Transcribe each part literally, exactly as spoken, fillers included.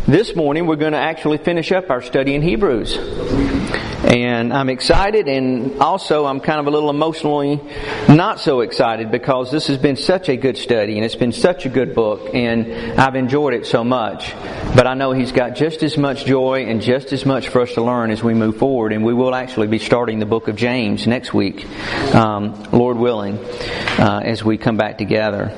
this morning we're going to actually finish up our study in Hebrews. And I'm excited, and also I'm kind of a little emotionally not so excited because this has been such a good study and it's been such a good book, and I've enjoyed it so much. But I know He's got just as much joy and just as much for us to learn as we move forward, and we will actually be starting the book of James next week, um, Lord willing, uh, as we come back together.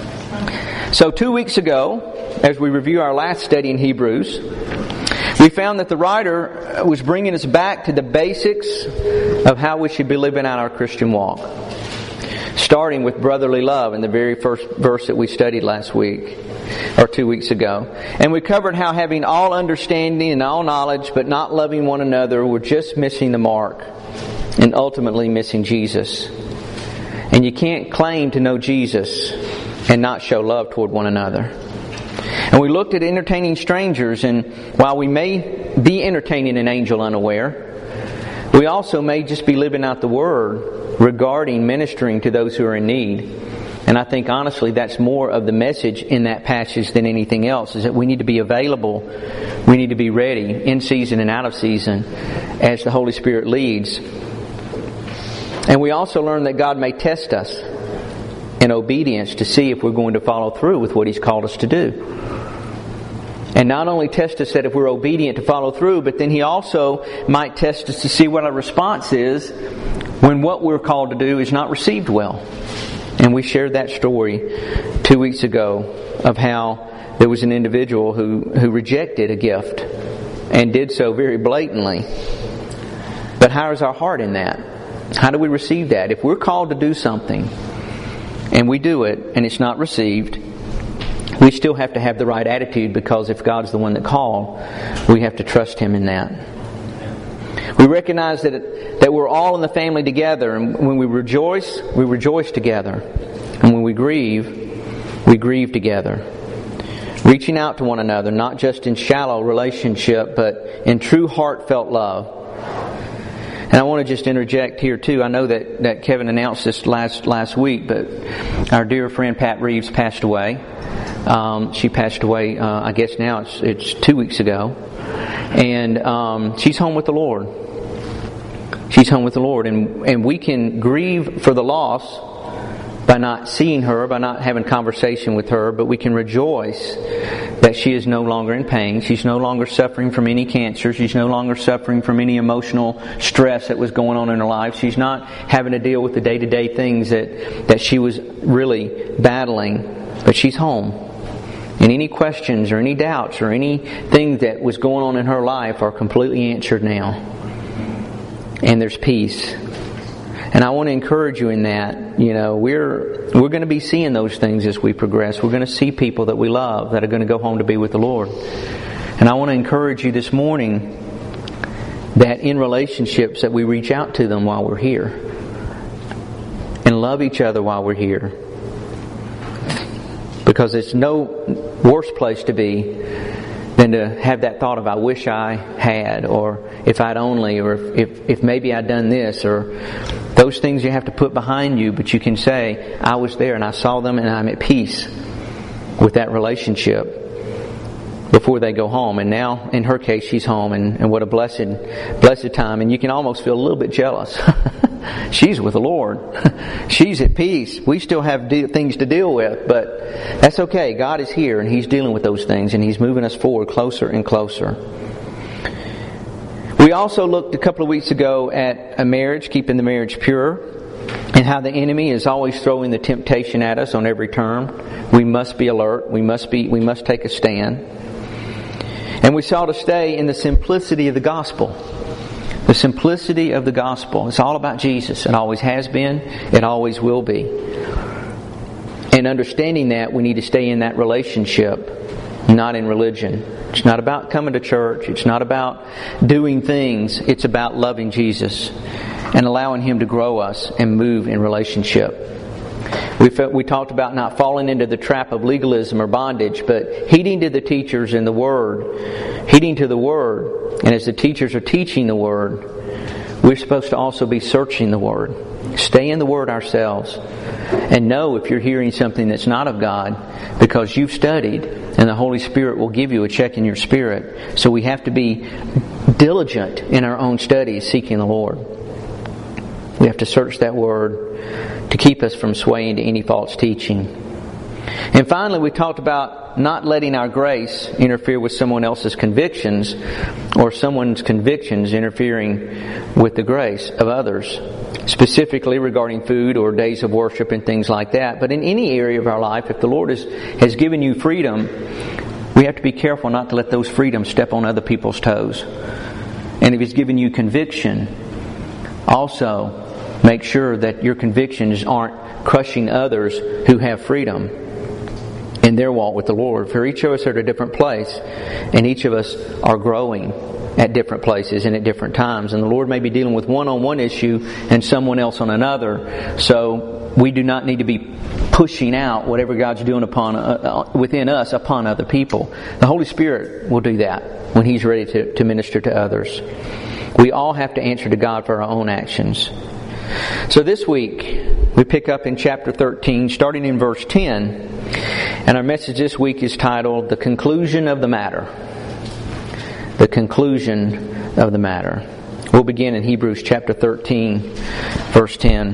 So two weeks ago, as we review our last study in Hebrews, we found that the writer was bringing us back to the basics of how we should be living out our Christian walk. Starting with brotherly love in the very first verse that we studied last week, or two weeks ago. And we covered how having all understanding and all knowledge, but not loving one another, we're just missing the mark and ultimately missing Jesus. And you can't claim to know Jesus and not show love toward one another. And we looked at entertaining strangers, and while we may be entertaining an angel unaware, we also may just be living out the Word regarding ministering to those who are in need. And I think honestly that's more of the message in that passage than anything else, is that we need to be available, we need to be ready in season and out of season as the Holy Spirit leads. And we also learned that God may test us in obedience to see if we're going to follow through with what He's called us to do. And not only test us that if we're obedient to follow through, but then He also might test us to see what our response is when what we're called to do is not received well. And we shared that story two weeks ago of how there was an individual who, who rejected a gift and did so very blatantly. But how is our heart in that? How do we receive that? If we're called to do something and we do it and it's not received, we still have to have the right attitude, because if God's the one that called, we have to trust Him in that. We recognize that it, that we're all in the family together, and when we rejoice, we rejoice together. And when we grieve, we grieve together. Reaching out to one another, not just in shallow relationship, but in true heartfelt love. And I want to just interject here too. I know that, that Kevin announced this last last week, but our dear friend Pat Reeves passed away. Um, she passed away, uh, I guess now it's it's two weeks ago. And um, she's home with the Lord. She's home with the Lord. And, and we can grieve for the loss by not seeing her, by not having conversation with her, but we can rejoice that she is no longer in pain. She's no longer suffering from any cancer. She's no longer suffering from any emotional stress that was going on in her life. She's not having to deal with the day-to-day things that, that she was really battling, but she's home. And any questions or any doubts or anything that was going on in her life are completely answered now. And there's peace. And I want to encourage you in that. You know, we're we're going to be seeing those things as we progress. We're going to see people that we love that are going to go home to be with the Lord. And I want to encourage you this morning that in relationships that we reach out to them while we're here. And love each other while we're here. Because it's no worse place to be than to have that thought of I wish I had, or if I'd only, or if, if, if maybe I'd done this, or those things you have to put behind you, but you can say, I was there and I saw them and I'm at peace with that relationship before they go home. And now, in her case, she's home, and, and what a blessed, blessed time. And you can almost feel a little bit jealous. She's with the Lord. She's at peace. We still have de- things to deal with, but that's okay. God is here and He's dealing with those things, and He's moving us forward closer and closer. We also looked a couple of weeks ago at a marriage, keeping the marriage pure, and how the enemy is always throwing the temptation at us on every turn. We must be alert. We must be. We must take a stand. And we saw to stay in the simplicity of the gospel. The simplicity of the gospel. It's all about Jesus. It always has been. It always will be. And understanding that, we need to stay in that relationship, not in religion. It's not about coming to church. It's not about doing things. It's about loving Jesus and allowing Him to grow us and move in relationship. We felt, we talked about not falling into the trap of legalism or bondage, but heeding to the teachers in the Word. Heeding to the Word. And as the teachers are teaching the Word, we're supposed to also be searching the Word. Stay in the Word ourselves. And know if you're hearing something that's not of God, because you've studied, and the Holy Spirit will give you a check in your spirit. So we have to be diligent in our own studies, seeking the Lord. We have to search that Word to keep us from swaying to any false teaching. And finally, we talked about not letting our grace interfere with someone else's convictions, or someone's convictions interfering with the grace of others, specifically regarding food or days of worship and things like that. But in any area of our life, if the Lord has, has given you freedom, we have to be careful not to let those freedoms step on other people's toes. And if He's given you conviction, also make sure that your convictions aren't crushing others who have freedom in their walk with the Lord. For each of us are at a different place, and each of us are growing at different places and at different times. And the Lord may be dealing with one on one issue and someone else on another. So we do not need to be pushing out whatever God's doing upon uh, within us upon other people. The Holy Spirit will do that when He's ready to, to minister to others. We all have to answer to God for our own actions. So this week, we pick up in chapter thirteen, starting in verse ten. And our message this week is titled, The Conclusion of the Matter. The Conclusion of the Matter. We'll begin in Hebrews chapter thirteen, verse ten.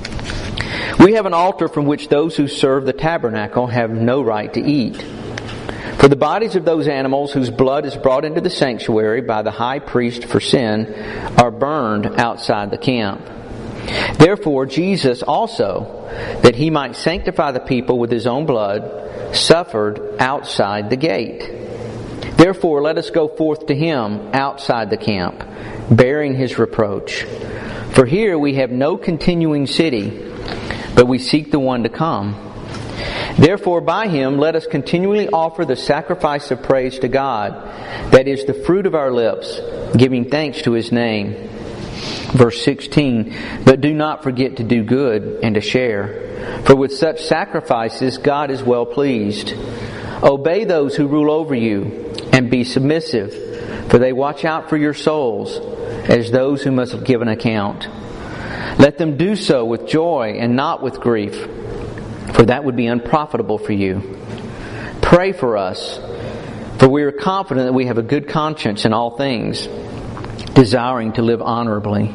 We have an altar from which those who serve the tabernacle have no right to eat. For the bodies of those animals whose blood is brought into the sanctuary by the high priest for sin are burned outside the camp. Therefore Jesus also, that He might sanctify the people with His own blood, suffered outside the gate. Therefore let us go forth to Him outside the camp, bearing His reproach. For here we have no continuing city, but we seek the one to come. Therefore by Him let us continually offer the sacrifice of praise to God, that is the fruit of our lips, giving thanks to His name. Verse sixteen, but do not forget to do good and to share, for with such sacrifices God is well pleased. Obey those who rule over you, and be submissive, for they watch out for your souls, as those who must give an account. Let them do so with joy and not with grief, for that would be unprofitable for you. Pray for us, for we are confident that we have a good conscience in all things, desiring to live honorably.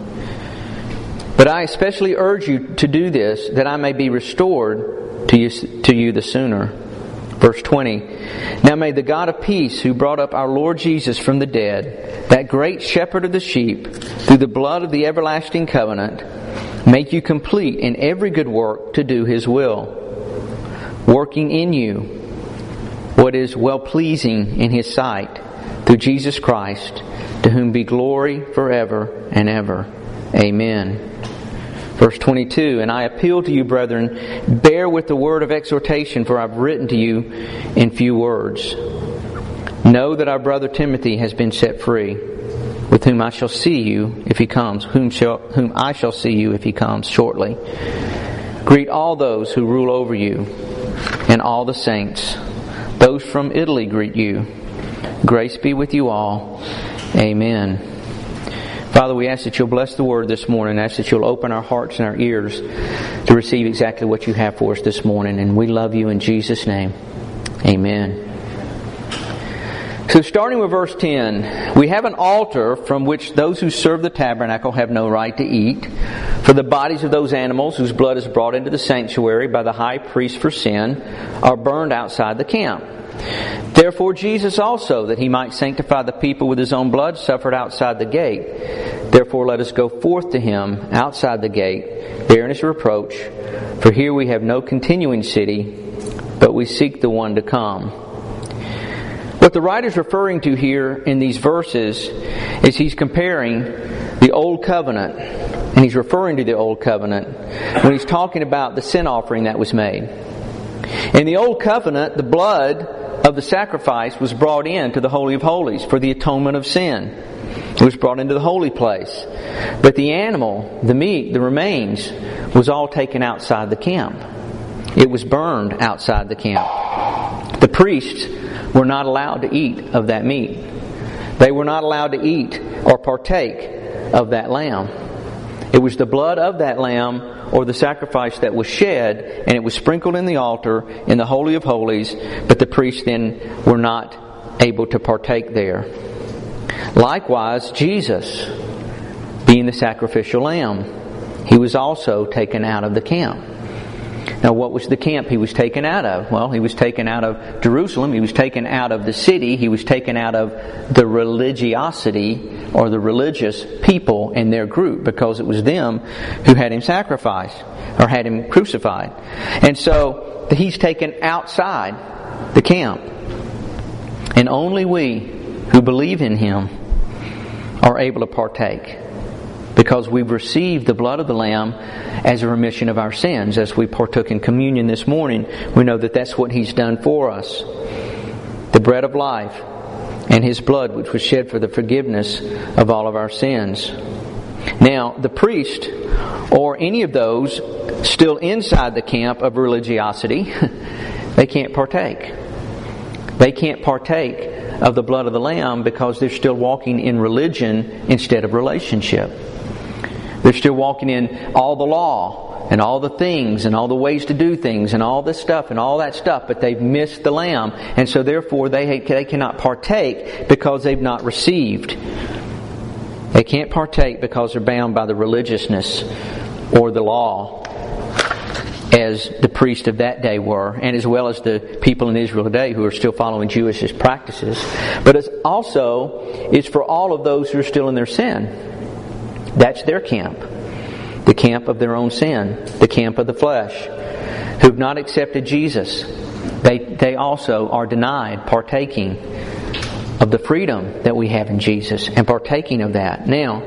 But I especially urge you to do this, that I may be restored to you, to you the sooner. Verse twenty, now may the God of peace, who brought up our Lord Jesus from the dead, that great shepherd of the sheep, through the blood of the everlasting covenant, make you complete in every good work to do His will, working in you what is well-pleasing in His sight, through Jesus Christ, to whom be glory forever and ever. Amen. Verse twenty-two, and I appeal to you, brethren, bear with the word of exhortation, for I've written to you in few words. Know that our brother Timothy has been set free, with whom I shall see you if he comes, whom shall whom I shall see you if he comes shortly. Greet all those who rule over you, and all the saints. Those from Italy greet you. Grace be with you all. Amen. Father, we ask that You'll bless the Word this morning. I ask that You'll open our hearts and our ears to receive exactly what You have for us this morning. And we love You in Jesus' name. Amen. So starting with verse ten, we have an altar from which those who serve the tabernacle have no right to eat. For the bodies of those animals whose blood is brought into the sanctuary by the high priest for sin are burned outside the camp. Therefore Jesus also, that He might sanctify the people with His own blood, suffered outside the gate. Therefore let us go forth to Him outside the gate, bearing His reproach. For here we have no continuing city, but we seek the one to come. What the writer's referring to here in these verses is he's comparing the Old Covenant, and he's referring to the Old Covenant when he's talking about the sin offering that was made. In the Old Covenant, the blood of the sacrifice was brought into the Holy of Holies for the atonement of sin. It was brought into the holy place. But the animal, the meat, the remains, was all taken outside the camp. It was burned outside the camp. The priests were not allowed to eat of that meat. They were not allowed to eat or partake of that lamb. It was the blood of that lamb, or the sacrifice that was shed, and it was sprinkled in the altar in the Holy of Holies, but the priests then were not able to partake there. Likewise, Jesus, being the sacrificial lamb, He was also taken out of the camp. Now, what was the camp he was taken out of? Well, he was taken out of Jerusalem. He was taken out of the city. He was taken out of the religiosity or the religious people in their group, because it was them who had Him sacrificed or had Him crucified. And so He's taken outside the camp. And only we who believe in Him are able to partake, because we've received the blood of the Lamb as a remission of our sins. As we partook in communion this morning, we know that that's what He's done for us. The bread of life and His blood, which was shed for the forgiveness of all of our sins. Now, the priest, or any of those still inside the camp of religiosity, they can't partake. They can't partake of the blood of the Lamb because they're still walking in religion instead of relationship. They're still walking in all the law and all the things and all the ways to do things and all this stuff and all that stuff, but they've missed the Lamb, and so therefore they they cannot partake because they've not received. They can't partake because they're bound by the religiousness or the law, as the priests of that day were, and as well as the people in Israel today who are still following Jewish practices. But it's also it's for all of those who are still in their sin. That's their camp. The camp of their own sin. The camp of the flesh. Who have not accepted Jesus. They, they also are denied partaking of the freedom that we have in Jesus and partaking of that. Now,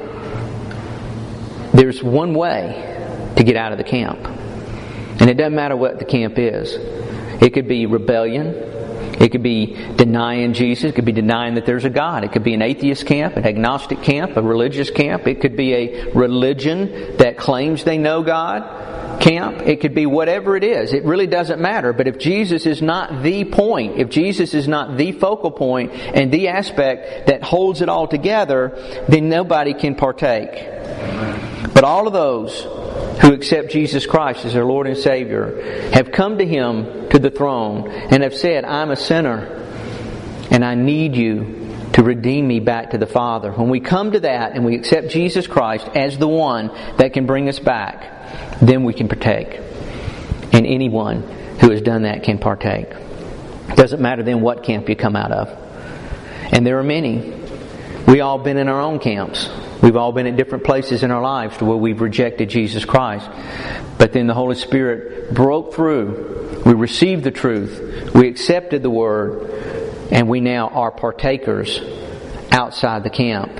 there's one way to get out of the camp. And it doesn't matter what the camp is. It could be rebellion. It could be denying Jesus. It could be denying that there's a God. It could be an atheist camp, an agnostic camp, a religious camp. It could be a religion that claims they know God camp. It could be whatever it is. It really doesn't matter. But if Jesus is not the point, if Jesus is not the focal point and the aspect that holds it all together, then nobody can partake. But all of those who accept Jesus Christ as their Lord and Savior have come to Him, to the throne, and have said, I'm a sinner and I need You to redeem me back to the Father. When we come to that and we accept Jesus Christ as the one that can bring us back, then we can partake. And anyone who has done that can partake. It doesn't matter then what camp you come out of. And there are many. We all been in our own camps. We've all been at different places in our lives to where we've rejected Jesus Christ. But then the Holy Spirit broke through. We received the truth. We accepted the Word. And we now are partakers outside the camp.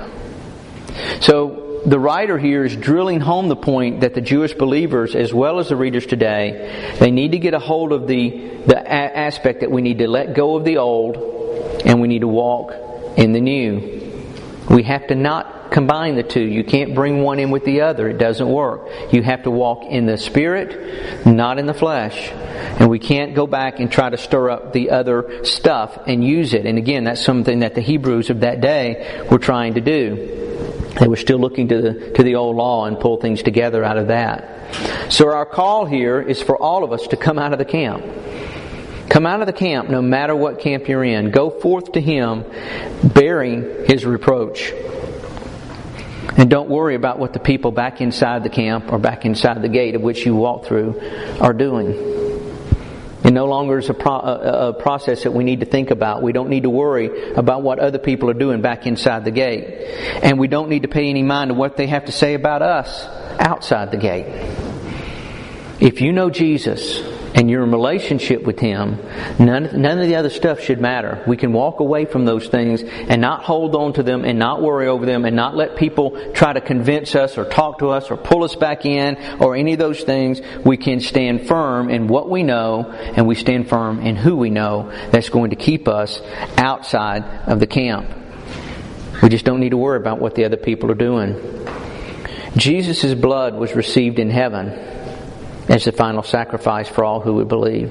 So the writer here is drilling home the point that the Jewish believers, as well as the readers today, they need to get a hold of the, the a- aspect that we need to let go of the old and we need to walk in the new. We have to not combine the two. You can't bring one in with the other. It doesn't work. You have to walk in the Spirit, not in the flesh. And we can't go back and try to stir up the other stuff and use it. And again, that's something that the Hebrews of that day were trying to do. They were still looking to the, to the old law and pull things together out of that. So our call here is for all of us to come out of the camp. Come out of the camp no matter what camp you're in. Go forth to Him bearing His reproach. And don't worry about what the people back inside the camp or back inside the gate of which you walk through are doing. It no longer is a, pro- a, a process that we need to think about. We don't need to worry about what other people are doing back inside the gate. And we don't need to pay any mind to what they have to say about us outside the gate. If you know Jesus and you're in relationship with Him, none, none of the other stuff should matter. We can walk away from those things and not hold on to them and not worry over them and not let people try to convince us or talk to us or pull us back in or any of those things. We can stand firm in what we know, and we stand firm in who we know that's going to keep us outside of the camp. We just don't need to worry about what the other people are doing. Jesus' blood was received in heaven as the final sacrifice for all who would believe.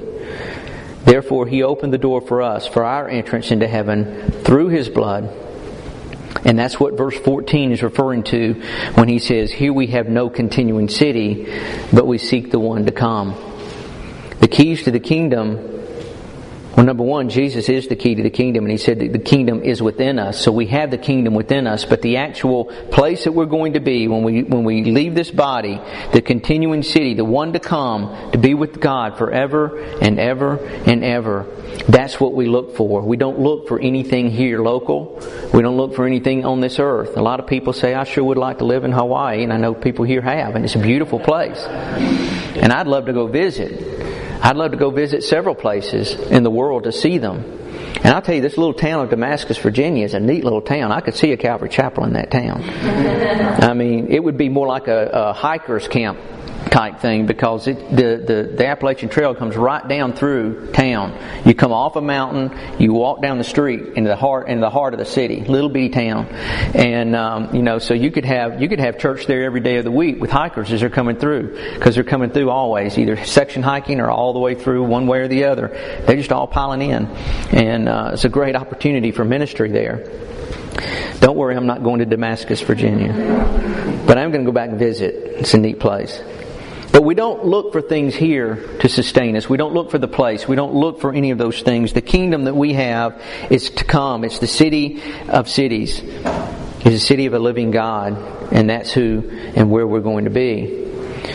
Therefore, He opened the door for us, for our entrance into heaven through His blood. And that's what verse fourteen is referring to when he says, "Here we have no continuing city, but we seek the one to come." The keys to the kingdom, well, number one, Jesus is the key to the kingdom, and He said that the kingdom is within us. So we have the kingdom within us, but the actual place that we're going to be when we when we leave this body, the continuing city, the one to come, to be with God forever and ever and ever, that's what we look for. We don't look for anything here local. We don't look for anything on this earth. A lot of people say, "I sure would like to live in Hawaii," and I know people here have, and it's a beautiful place. And I'd love to go visit. I'd love to go visit several places in the world to see them. And I'll tell you, this little town of Damascus, Virginia is a neat little town. I could see a Calvary Chapel in that town. I mean, it would be more like a, a hiker's camp type thing, because it, the, the, the Appalachian Trail comes right down through town. You come off a mountain, you walk down the street into the heart into the heart of the city, little bitty town, and um, you know, so you could have you could have church there every day of the week with hikers as they're coming through, because they're coming through always, either section hiking or all the way through one way or the other. They're just all piling in, and uh, it's a great opportunity for ministry there. Don't worry, I'm not going to Damascus, Virginia, but I'm going to go back and visit. It's a neat place. But we don't look for things here to sustain us. We don't look for the place. We don't look for any of those things. The kingdom that we have is to come. It's the city of cities. It's the city of a living God. And that's who and where we're going to be.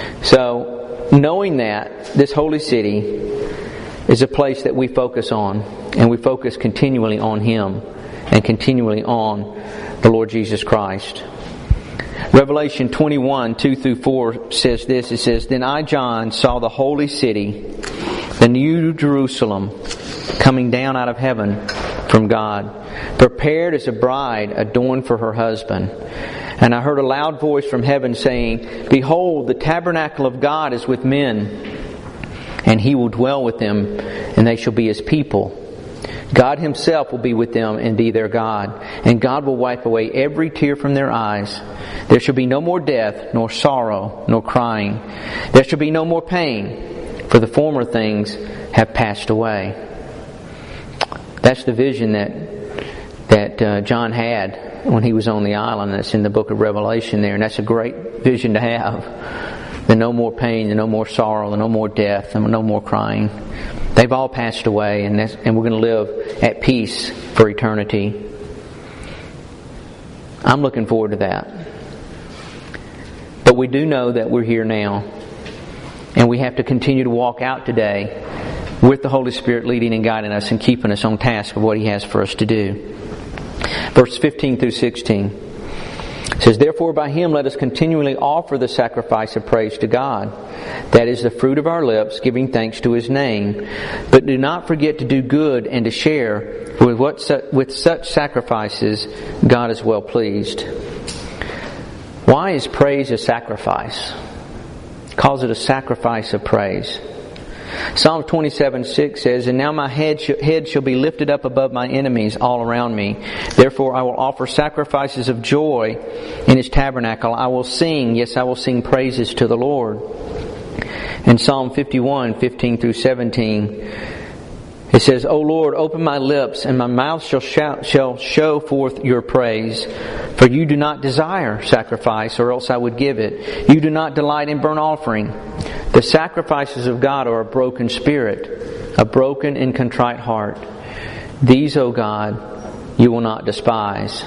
So, knowing that, this holy city is a place that we focus on. And we focus continually on Him. And continually on the Lord Jesus Christ. Revelation twenty-one, two through four says this. It says, "Then I, John, saw the holy city, the new Jerusalem, coming down out of heaven from God, prepared as a bride adorned for her husband. And I heard a loud voice from heaven saying, Behold, the tabernacle of God is with men, and He will dwell with them, and they shall be His people. God Himself will be with them and be their God. And God will wipe away every tear from their eyes. There shall be no more death, nor sorrow, nor crying. There shall be no more pain, for the former things have passed away." That's the vision that that uh, John had when he was on the island. That's in the book of Revelation there. And that's a great vision to have. The no more pain, the no more sorrow, the no more death, and no more crying. They've all passed away, and, that's, and we're going to live at peace for eternity. I'm looking forward to that. But we do know that we're here now. And we have to continue to walk out today with the Holy Spirit leading and guiding us and keeping us on task of what He has for us to do. Verse fifteen through sixteen. It says, "Therefore by Him let us continually offer the sacrifice of praise to God. That is the fruit of our lips, giving thanks to His name. But do not forget to do good and to share with what su- with such sacrifices God is well pleased." Why is praise a sacrifice? It calls it a sacrifice of praise. Psalm twenty-seven six says, "And now my head, sh- head shall be lifted up above my enemies all around me. Therefore I will offer sacrifices of joy in His tabernacle. I will sing, yes, I will sing praises to the Lord." In Psalm fifty-one fifteen through seventeen, it says, "O Lord, open my lips, and my mouth shall shout, shall show forth Your praise. For You do not desire sacrifice, or else I would give it. You do not delight in burnt offering. The sacrifices of God are a broken spirit, a broken and contrite heart. These, O God, You will not despise."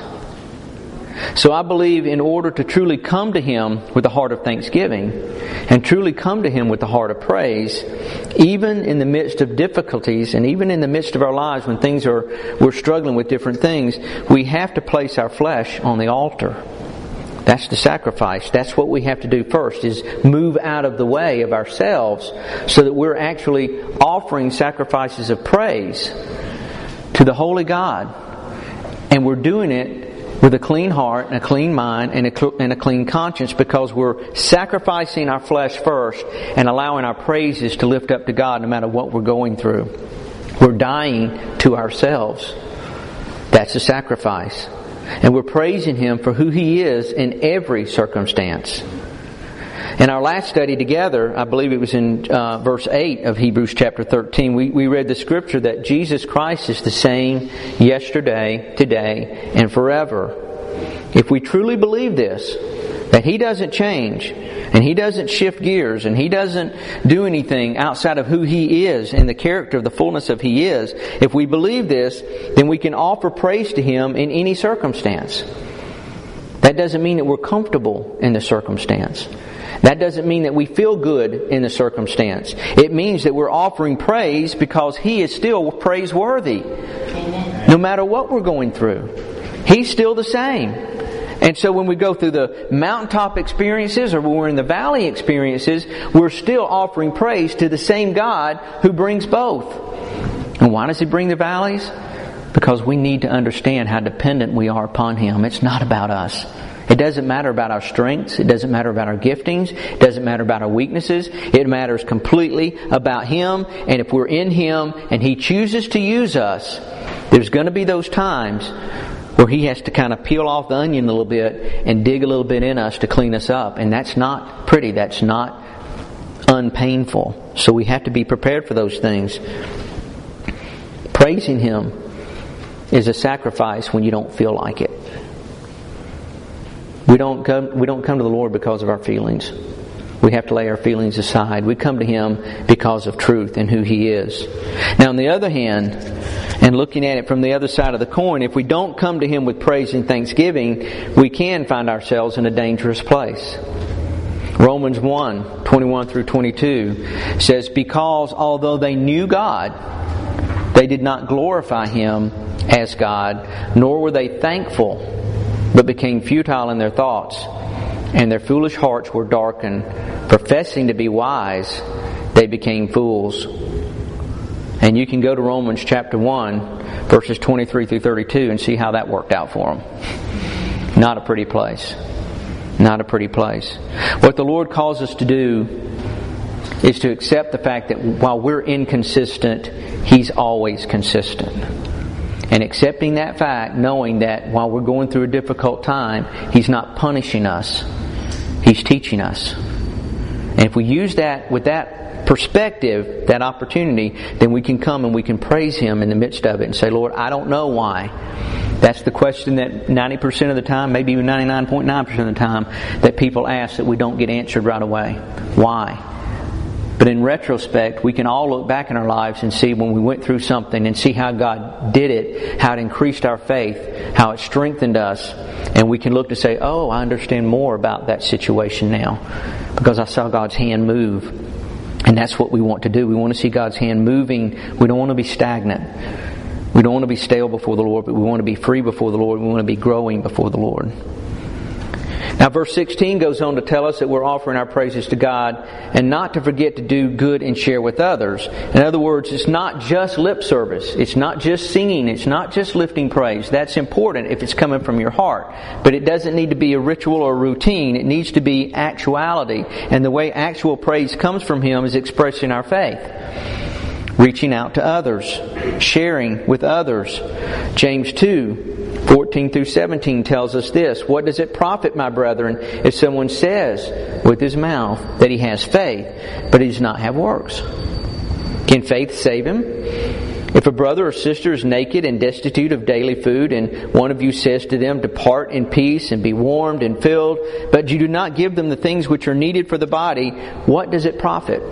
So I believe in order to truly come to Him with a heart of thanksgiving and truly come to Him with a heart of praise, even in the midst of difficulties and even in the midst of our lives when things are, we're struggling with different things, we have to place our flesh on the altar. That's the sacrifice. That's what we have to do first, is move out of the way of ourselves so that we're actually offering sacrifices of praise to the Holy God. And we're doing it with a clean heart and a clean mind and a, and a clean conscience, because we're sacrificing our flesh first and allowing our praises to lift up to God no matter what we're going through. We're dying to ourselves. That's a sacrifice. And we're praising Him for who He is in every circumstance. In our last study together, I believe it was in uh, verse eight of Hebrews chapter thirteen, we, we read the scripture that Jesus Christ is the same yesterday, today, and forever. If we truly believe this, that He doesn't change, and He doesn't shift gears, and He doesn't do anything outside of who He is and the character of the fullness of He is, if we believe this, then we can offer praise to Him in any circumstance. That doesn't mean that we're comfortable in the circumstance. That doesn't mean that we feel good in the circumstance. It means that we're offering praise because He is still praiseworthy. Amen. No matter what we're going through, He's still the same. And so when we go through the mountaintop experiences or when we're in the valley experiences, we're still offering praise to the same God who brings both. And why does He bring the valleys? Because we need to understand how dependent we are upon Him. It's not about us. It doesn't matter about our strengths. It doesn't matter about our giftings. It doesn't matter about our weaknesses. It matters completely about Him. And if we're in Him and He chooses to use us, there's going to be those times where He has to kind of peel off the onion a little bit and dig a little bit in us to clean us up. And that's not pretty. That's not unpainful. So we have to be prepared for those things. Praising Him is a sacrifice when you don't feel like it. We don't come, we don't come to the Lord because of our feelings. We have to lay our feelings aside. We come to Him because of truth and who He is. Now, on the other hand, and looking at it from the other side of the coin, if we don't come to Him with praise and thanksgiving, we can find ourselves in a dangerous place. Romans one, twenty-one through twenty-two says, because although they knew God, they did not glorify Him as God, nor were they thankful, but became futile in their thoughts, and their foolish hearts were darkened. Professing to be wise, they became fools. And you can go to Romans chapter one, verses twenty-three through thirty-two, and see how that worked out for them. Not a pretty place. Not a pretty place. What the Lord calls us to do is to accept the fact that while we're inconsistent, He's always consistent. And accepting that fact, knowing that while we're going through a difficult time, He's not punishing us. He's teaching us. And if we use that with that perspective, that opportunity, then we can come and we can praise Him in the midst of it and say, Lord, I don't know why. That's the question that ninety percent of the time, maybe even ninety-nine point nine percent of the time, that people ask that we don't get answered right away. Why? But in retrospect, we can all look back in our lives and see when we went through something and see how God did it, how it increased our faith, how it strengthened us. And we can look to say, oh, I understand more about that situation now because I saw God's hand move. And that's what we want to do. We want to see God's hand moving. We don't want to be stagnant. We don't want to be stale before the Lord, but we want to be free before the Lord. We want to be growing before the Lord. Now verse sixteen goes on to tell us that we're offering our praises to God and not to forget to do good and share with others. In other words, it's not just lip service. It's not just singing. It's not just lifting praise. That's important if it's coming from your heart. But it doesn't need to be a ritual or a routine. It needs to be actuality. And the way actual praise comes from Him is expressing our faith. Reaching out to others. Sharing with others. James two, fourteen through seventeen tells us this. What does it profit, my brethren, if someone says with his mouth that he has faith, but he does not have works? Can faith save him? If a brother or sister is naked and destitute of daily food, and one of you says to them, depart in peace and be warmed and filled, but you do not give them the things which are needed for the body, what does it profit?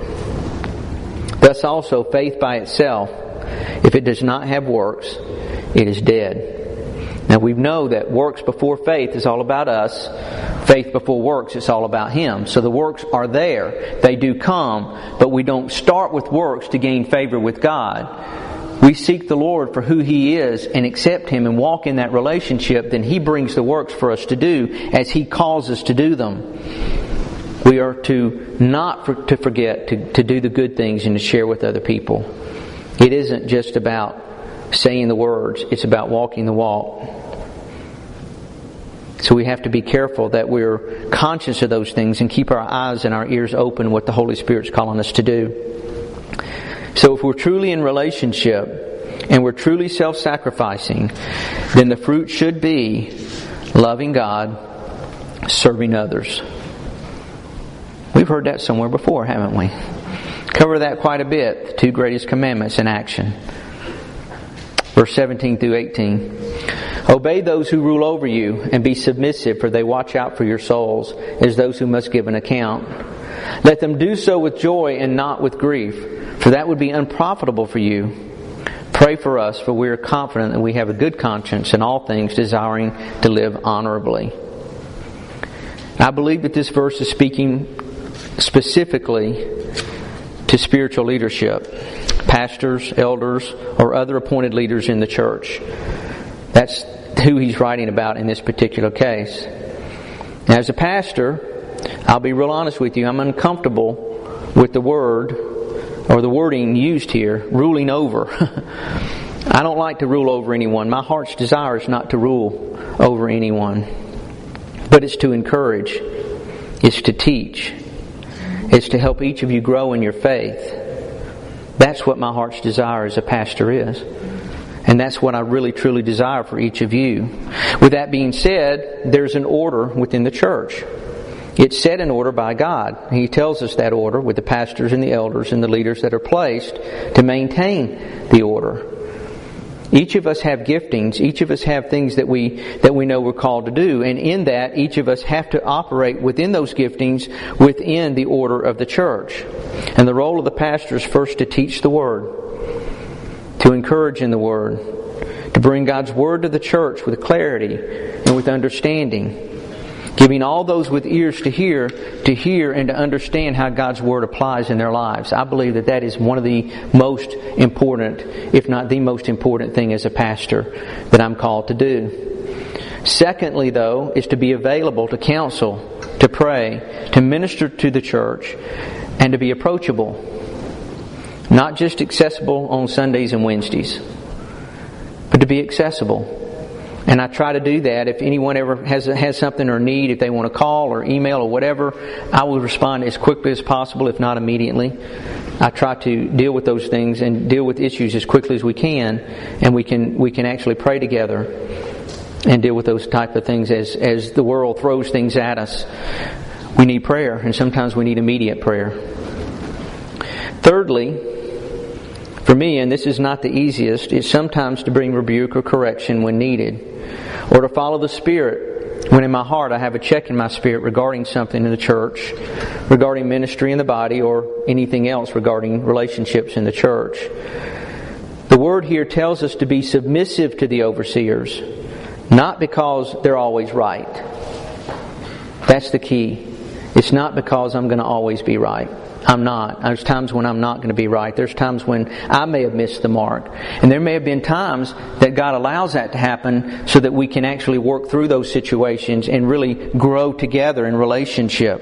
Thus also faith by itself, if it does not have works, it is dead. Now we know that works before faith is all about us. Faith before works is all about Him. So the works are there. They do come. But we don't start with works to gain favor with God. We seek the Lord for who He is and accept Him and walk in that relationship. Then He brings the works for us to do as He calls us to do them. We are to not for, to forget to, to do the good things and to share with other people. It isn't just about saying the words. It's about walking the walk. So we have to be careful that we're conscious of those things and keep our eyes and our ears open what the Holy Spirit's calling us to do. So if we're truly in relationship and we're truly self-sacrificing, then the fruit should be loving God, serving others. We've heard that somewhere before, haven't we? Cover that quite a bit. The two greatest commandments in action. Verse seventeen through eighteen. Obey those who rule over you, and be submissive, for they watch out for your souls, as those who must give an account. Let them do so with joy and not with grief, for that would be unprofitable for you. Pray for us, for we are confident that we have a good conscience in all things, desiring to live honorably. I believe that this verse is speaking specifically to spiritual leadership, pastors, elders, or other appointed leaders in the church. That's who he's writing about in this particular case. Now, as a pastor, I'll be real honest with you, I'm uncomfortable with the word or the wording used here, ruling over. I don't like to rule over anyone. My heart's desire is not to rule over anyone. But it's to encourage. It's to teach. It's to help each of you grow in your faith. That's what my heart's desire as a pastor is. And that's what I really truly desire for each of you. With that being said, there's an order within the church. It's set in order by God. He tells us that order with the pastors and the elders and the leaders that are placed to maintain the order. Each of us have giftings. Each of us have things that we that we know we're called to do. And in that, each of us have to operate within those giftings within the order of the church. And the role of the pastor is first to teach the Word, to encourage in the Word, to bring God's Word to the church with clarity and with understanding, giving all those with ears to hear, to hear and to understand how God's Word applies in their lives. I believe that that is one of the most important, if not the most important thing as a pastor that I'm called to do. Secondly, though, is to be available to counsel, to pray, to minister to the church, and to be approachable. Not just accessible on Sundays and Wednesdays, but to be accessible. And I try to do that. If anyone ever has has something or need, if they want to call or email or whatever, I will respond as quickly as possible, if not immediately. I try to deal with those things and deal with issues as quickly as we can, and we can we can actually pray together and deal with those type of things as as the world throws things at us. We need prayer, and sometimes we need immediate prayer. Thirdly, for me, and this is not the easiest, is sometimes to bring rebuke or correction when needed, or to follow the Spirit when in my heart I have a check in my spirit regarding something in the church, regarding ministry in the body, or anything else regarding relationships in the church. The Word here tells us to be submissive to the overseers, not because they're always right. That's the key. It's not because I'm going to always be right. I'm not. There's times when I'm not going to be right. There's times when I may have missed the mark. And there may have been times that God allows that to happen so that we can actually work through those situations and really grow together in relationship.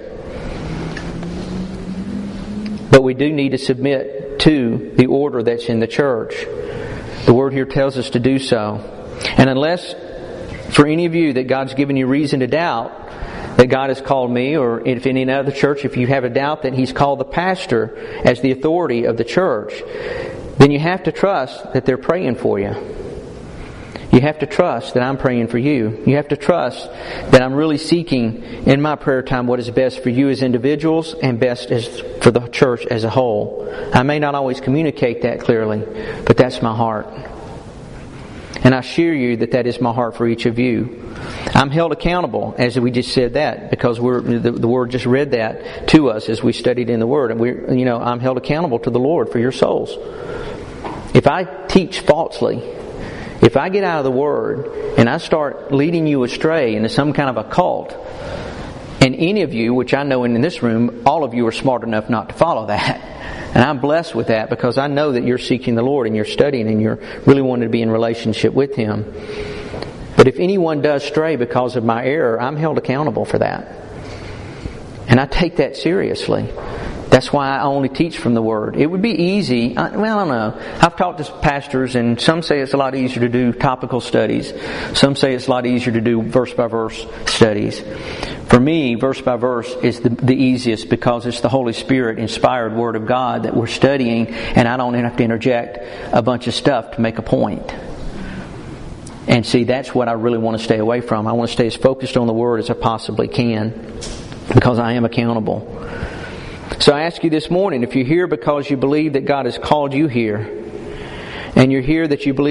But we do need to submit to the order that's in the church. The Word here tells us to do so. And unless, for any of you, that God's given you reason to doubt that God has called me, or if in any other church, if you have a doubt that He's called the pastor as the authority of the church, then you have to trust that they're praying for you. You have to trust that I'm praying for you. You have to trust that I'm really seeking in my prayer time what is best for you as individuals and best as for the church as a whole. I may not always communicate that clearly, but that's my heart. And I assure you that that is my heart for each of you. I'm held accountable, as we just said that, because we're the, the Word just read that to us as we studied in the Word. And we, you know, I'm held accountable to the Lord for your souls. If I teach falsely, if I get out of the Word and I start leading you astray into some kind of a cult, and any of you, which I know in this room, all of you are smart enough not to follow that. And I'm blessed with that because I know that you're seeking the Lord and you're studying and you're really wanting to be in relationship with Him. But if anyone does stray because of my error, I'm held accountable for that. And I take that seriously. That's why I only teach from the Word. It would be easy. I, well, I don't know. I've talked to pastors, and some say it's a lot easier to do topical studies. Some say it's a lot easier to do verse-by-verse studies. For me, verse by verse is the, the easiest because it's the Holy Spirit inspired Word of God that we're studying, and I don't have to interject a bunch of stuff to make a point. And see, that's what I really want to stay away from. I want to stay as focused on the Word as I possibly can because I am accountable. So I ask you this morning, if you're here because you believe that God has called you here, and you're here that you believe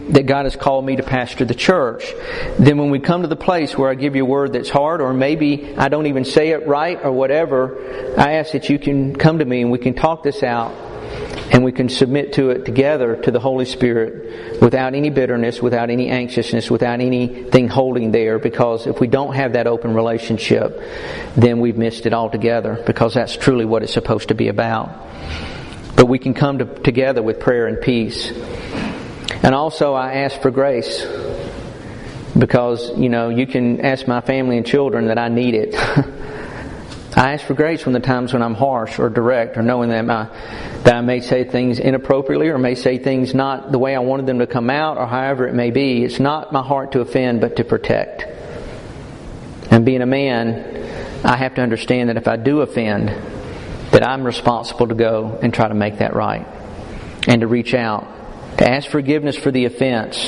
that God has called me to pastor the church, then when we come to the place where I give you a word that's hard, or maybe I don't even say it right or whatever, I ask that you can come to me and we can talk this out and we can submit to it together to the Holy Spirit without any bitterness, without any anxiousness, without anything holding there. Because if we don't have that open relationship, then we've missed it altogether, because that's truly what it's supposed to be about. But we can come to, together with prayer and peace. And also I ask for grace, because, you know, you can ask my family and children that I need it. I ask for grace when the times when I'm harsh or direct, or knowing that, my, that I may say things inappropriately, or may say things not the way I wanted them to come out, or however it may be. It's not my heart to offend, but to protect. And being a man, I have to understand that if I do offend, that I'm responsible to go and try to make that right. And to reach out, to ask forgiveness for the offense,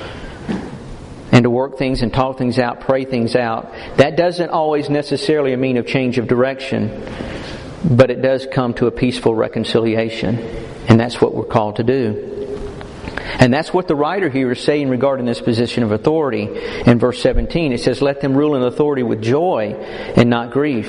and to work things and talk things out, pray things out. That doesn't always necessarily mean a change of direction, but it does come to a peaceful reconciliation. And that's what we're called to do. And that's what the writer here is saying regarding this position of authority. In verse seventeen, it says, "Let them rule in authority with joy and not grief,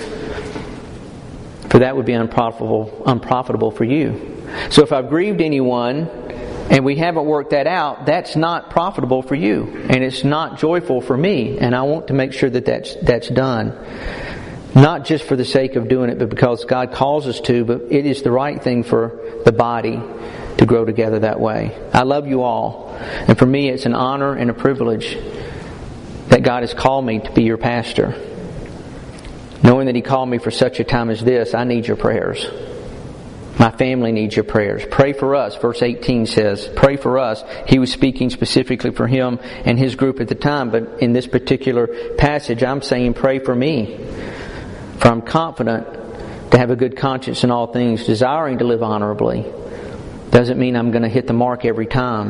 for that would be unprofitable, unprofitable for you." So if I've grieved anyone, and we haven't worked that out, that's not profitable for you. And it's not joyful for me. And I want to make sure that that's, that's done. Not just for the sake of doing it, but because God calls us to, but it is the right thing for the body to grow together that way. I love you all. And for me, it's an honor and a privilege that God has called me to be your pastor. Knowing that He called me for such a time as this, I need your prayers. My family needs your prayers. Pray for us. Verse eighteen says, pray for us. He was speaking specifically for him and his group at the time. But in this particular passage, I'm saying pray for me. For I'm confident to have a good conscience in all things, desiring to live honorably. Doesn't mean I'm going to hit the mark every time.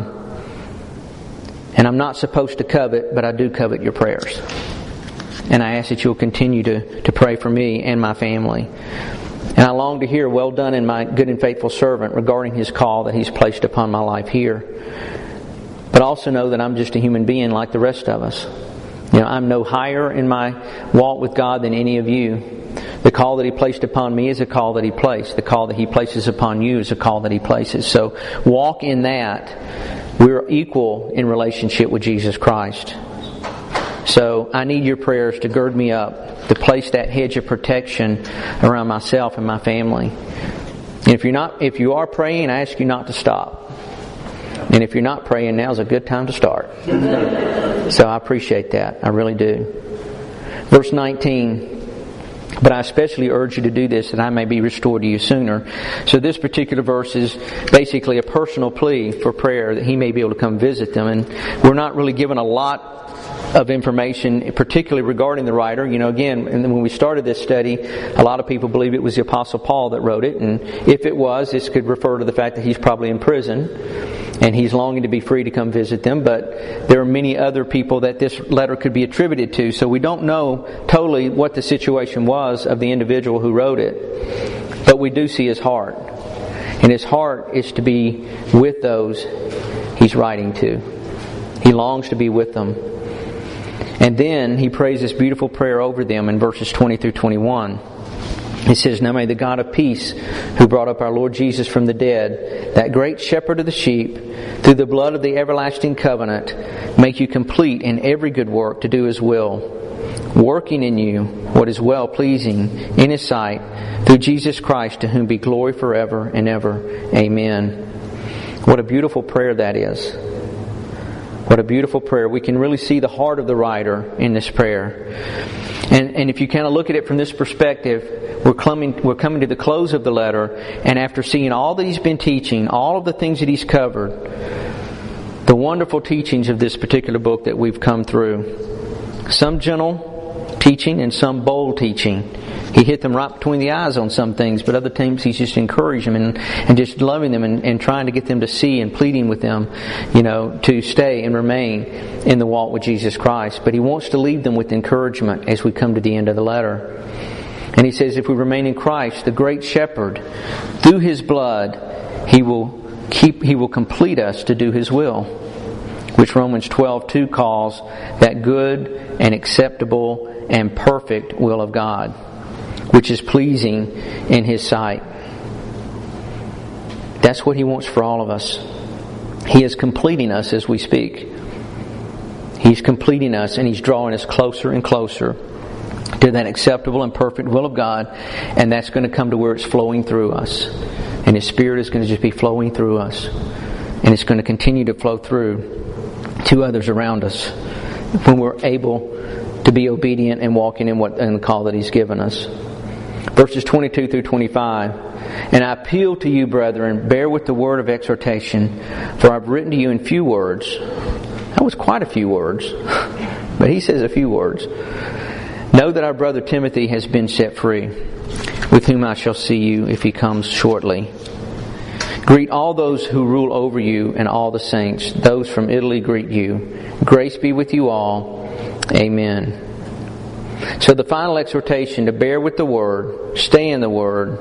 And I'm not supposed to covet, but I do covet your prayers. And I ask that you'll continue to, to pray for me and my family. And I long to hear, well done in my good and faithful servant, regarding His call that He's placed upon my life here. But also know that I'm just a human being like the rest of us. You know, I'm no higher in my walk with God than any of you. The call that He placed upon me is a call that He placed. The call that He places upon you is a call that He places. So walk in that. We're equal in relationship with Jesus Christ. So I need your prayers to gird me up, to place that hedge of protection around myself and my family. And if you're not, if you are praying, I ask you not to stop. And if you're not praying, now's a good time to start. So I appreciate that. I really do. Verse nineteen. But I especially urge you to do this, that I may be restored to you sooner. So this particular verse is basically a personal plea for prayer, that He may be able to come visit them. And we're not really given a lot of information, particularly regarding the writer. You know, again, and when we started this study, a lot of people believe it was the Apostle Paul that wrote it. And if it was, this could refer to the fact that he's probably in prison and he's longing to be free to come visit them. But there are many other people that this letter could be attributed to. So we don't know totally what the situation was of the individual who wrote it. But we do see his heart. And his heart is to be with those he's writing to. He longs to be with them. And then he prays this beautiful prayer over them in verses twenty through twenty-one. It says, "Now may the God of peace, who brought up our Lord Jesus from the dead, that great shepherd of the sheep, through the blood of the everlasting covenant, make you complete in every good work to do His will, working in you what is well-pleasing in His sight, through Jesus Christ, to whom be glory forever and ever. Amen." What a beautiful prayer that is. What a beautiful prayer. We can really see the heart of the writer in this prayer. And, and if you kind of look at it from this perspective, we're coming, we're coming to the close of the letter, and after seeing all that he's been teaching, all of the things that he's covered, the wonderful teachings of this particular book that we've come through, some gentle teaching and some bold teaching. He hit them right between the eyes on some things, but other times he's just encouraging them and, and just loving them and, and trying to get them to see and pleading with them, you know, to stay and remain in the walk with Jesus Christ. But he wants to leave them with encouragement as we come to the end of the letter. And he says, if we remain in Christ, the great shepherd, through His blood, He will keep, He will complete us to do His will. which Romans twelve two calls that good and acceptable and perfect will of God, which is pleasing in His sight. That's what He wants for all of us. He is completing us as we speak. He's completing us, and He's drawing us closer and closer to that acceptable and perfect will of God, and that's going to come to where it's flowing through us. And His Spirit is going to just be flowing through us. And it's going to continue to flow through to others around us when we're able to be obedient and walking in what in the call that He's given us. Verses twenty-two through twenty-five. And I appeal to you, brethren, bear with the word of exhortation, for I've written to you in few words. That was quite a few words. But he says a few words. Know that our brother Timothy has been set free, with whom I shall see you if he comes shortly. Greet all those who rule over you and all the saints. Those from Italy greet you. Grace be with you all. Amen. So the final exhortation to bear with the Word, stay in the Word.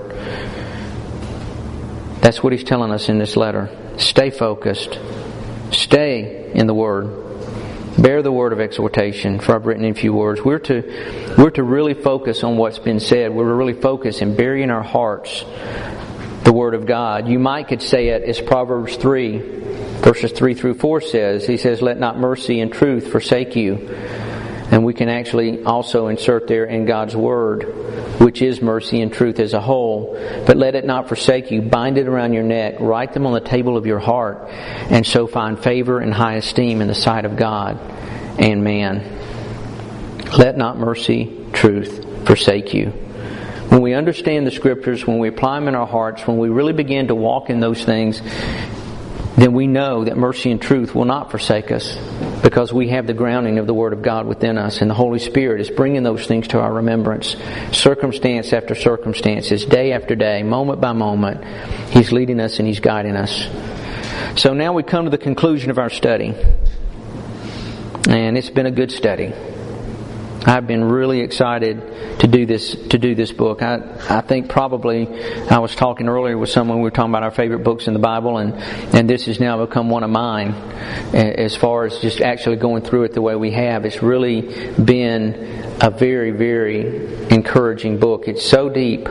That's what he's telling us in this letter. Stay focused. Stay in the Word. Bear the word of exhortation, for I've written in few words. We're to, we're to really focus on what's been said. We're to really focus and bury in our hearts the Word of God. You might could say it as Proverbs three, verses three through four says. He says, let not mercy and truth forsake you. And we can actually also insert there in God's Word, which is mercy and truth as a whole. But let it not forsake you. Bind it around your neck. Write them on the table of your heart. And so find favor and high esteem in the sight of God and man. Let not mercy, truth forsake you. When we understand the Scriptures, when we apply them in our hearts, when we really begin to walk in those things, then we know that mercy and truth will not forsake us, because we have the grounding of the Word of God within us, and the Holy Spirit is bringing those things to our remembrance, circumstance after circumstances, day after day, moment by moment. He's leading us and He's guiding us. So now we come to the conclusion of our study, and it's been a good study. I've been really excited to do this to do this book. I I think probably I was talking earlier with someone. We were talking about our favorite books in the Bible, and and this has now become one of mine. As far as just actually going through it the way we have, it's really been a very very encouraging book. It's so deep,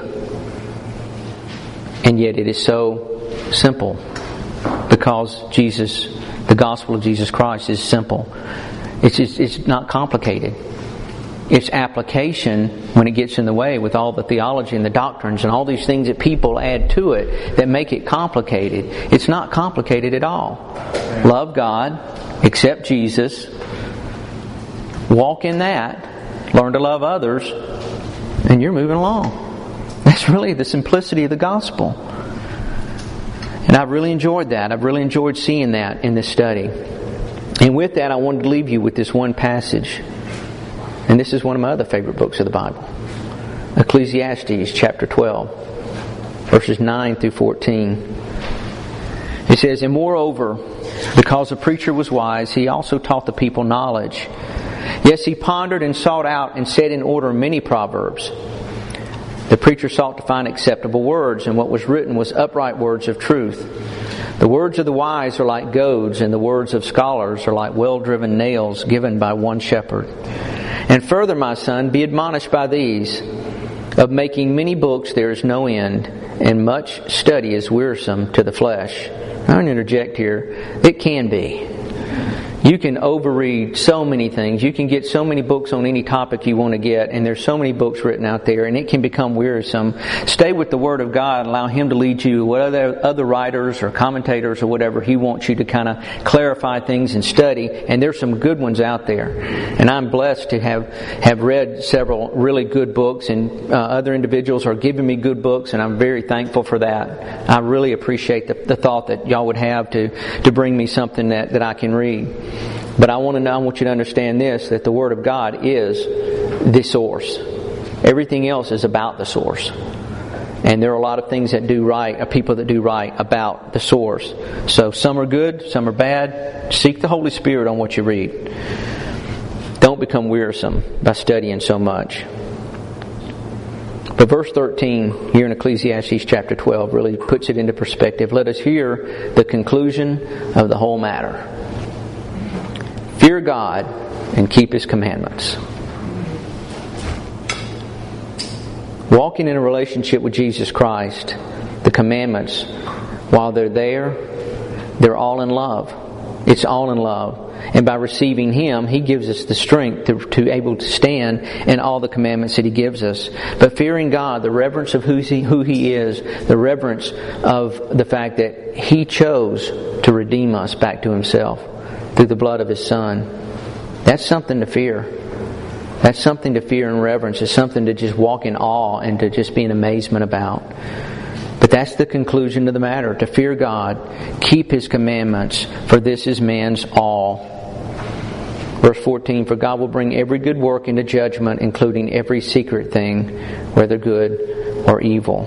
and yet it is so simple, because Jesus, the gospel of Jesus Christ, is simple. It's just, it's not complicated. Its application, when it gets in the way with all the theology and the doctrines and all these things that people add to it that make it complicated, it's not complicated at all. Love God, accept Jesus, walk in that, learn to love others, and you're moving along. That's really the simplicity of the gospel. And I've really enjoyed that. I've really enjoyed seeing that in this study. And with that, I wanted to leave you with this one passage. And this is one of my other favorite books of the Bible. Ecclesiastes chapter twelve, verses nine through fourteen. It says, and moreover, because the preacher was wise, he also taught the people knowledge. Yes, he pondered and sought out and set in order many proverbs. The preacher sought to find acceptable words, and what was written was upright words of truth. The words of the wise are like goads, and the words of scholars are like well-driven nails given by one shepherd. And further, my son, be admonished by these. Of making many books there is no end, and much study is wearisome to the flesh. I'm going to interject here. It can be. You can overread so many things. You can get so many books on any topic you want to get, and there's so many books written out there, and it can become wearisome. Stay with the Word of God and allow Him to lead you. What other other writers or commentators or whatever He wants you to kind of clarify things and study, and there's some good ones out there. And I'm blessed to have, have read several really good books, and uh, other individuals are giving me good books, and I'm very thankful for that. I really appreciate the, the thought that y'all would have to, to bring me something that, that I can read. But I want to know, I want you to understand this, that the Word of God is the source. Everything else is about the source. And there are a lot of things that do right, uh, people that do right about the source. So some are good, some are bad. Seek the Holy Spirit on what you read. Don't become wearisome by studying so much. But verse thirteen here in Ecclesiastes chapter twelve really puts it into perspective. Let us hear the conclusion of the whole matter. Fear God and keep His commandments. Walking in a relationship with Jesus Christ, the commandments, while they're there, they're all in love. It's all in love. And by receiving Him, He gives us the strength to, to able to stand in all the commandments that He gives us. But fearing God, the reverence of who He, who He is, the reverence of the fact that He chose to redeem us back to Himself through the blood of His Son, that's something to fear. That's something to fear and reverence. It's something to just walk in awe and to just be in amazement about. But that's the conclusion of the matter. To fear God, keep His commandments, for this is man's all. Verse fourteen, for God will bring every good work into judgment, including every secret thing, whether good or evil.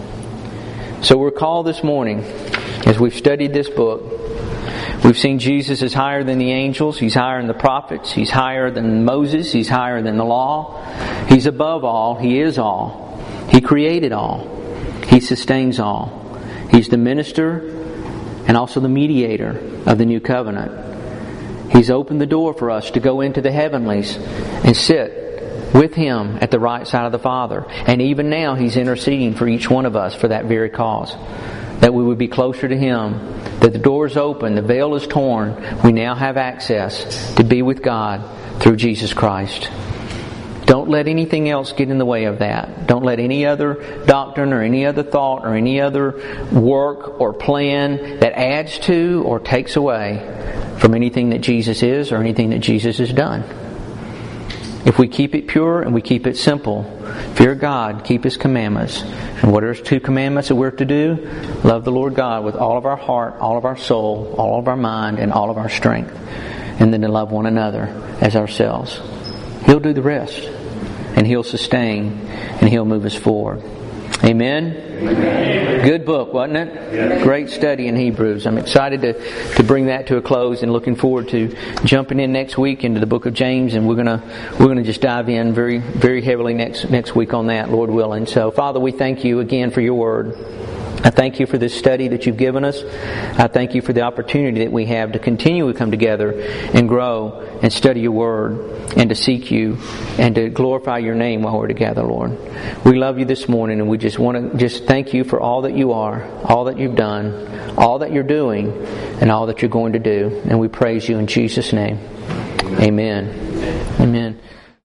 So recall this morning, as we've studied this book, we've seen Jesus is higher than the angels. He's higher than the prophets. He's higher than Moses. He's higher than the law. He's above all. He is all. He created all. He sustains all. He's the minister and also the mediator of the new covenant. He's opened the door for us to go into the heavenlies and sit with Him at the right side of the Father. And even now He's interceding for each one of us for that very cause. That we would be closer to Him. That the door is open, the veil is torn. We now have access to be with God through Jesus Christ. Don't let anything else get in the way of that. Don't let any other doctrine or any other thought or any other work or plan that adds to or takes away from anything that Jesus is or anything that Jesus has done. If we keep it pure and we keep it simple, fear God, keep His commandments. And what are His two commandments that we're to do? Love the Lord God with all of our heart, all of our soul, all of our mind, and all of our strength. And then to love one another as ourselves. He'll do the rest. And He'll sustain and He'll move us forward. Amen? Amen. Good book, wasn't it? Yes. Great study in Hebrews. I'm excited to, to bring that to a close and looking forward to jumping in next week into the book of James, and we're gonna we're gonna just dive in very very heavily next next week on that, Lord willing. So, Father, we thank You again for Your word. I thank You for this study that You've given us. I thank You for the opportunity that we have to continue to come together and grow and study Your Word and to seek You and to glorify Your name while we're together, Lord. We love You this morning, and we just want to just thank You for all that You are, all that You've done, all that You're doing, and all that You're going to do. And we praise You in Jesus' name. Amen. Amen.